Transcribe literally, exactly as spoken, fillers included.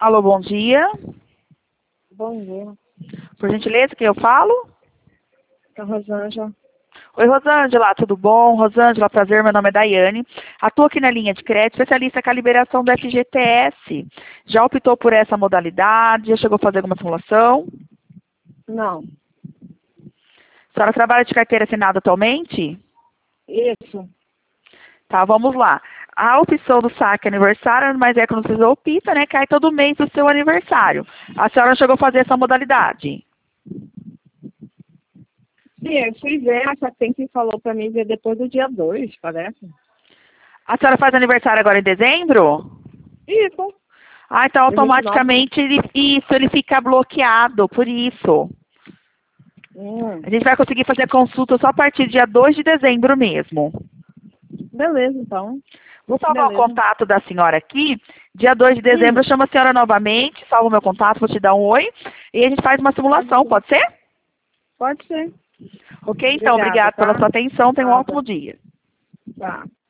Alô, bom dia. Bom dia. Por gentileza, quem eu falo? É a Rosângela. Oi, Rosângela, tudo bom? Rosângela, prazer, meu nome é Daiane. Atuo aqui na linha de crédito, especialista com a liberação do F G T S. Já optou por essa modalidade? Já chegou a fazer alguma simulação? Não. A senhora trabalha de carteira assinada atualmente? Isso. Tá, vamos lá. A opção do saque aniversário, mas é quando você opta, né? Cai todo mês do seu aniversário. A senhora chegou a fazer essa modalidade? Sim, eu fui ver, só que tem que falou pra mim ver depois do dia dois, parece. A senhora faz aniversário agora em dezembro? Isso. Ah, então Dia vinte e nove. automaticamente ele, isso, ele fica bloqueado, por isso. Hum. A gente vai conseguir fazer a consulta só a partir do dia dois de dezembro mesmo. Beleza, então. Vou salvar o Beleza. contato da senhora aqui. Dia dois de dezembro Hum. eu chamo a senhora novamente, salvo o meu contato, vou te dar um oi. E a gente faz uma Pode simulação, ser. pode ser? Pode ser. Ok, então, Obrigada, obrigado pela tá? sua atenção. Tenha um Nada. ótimo dia. Tá.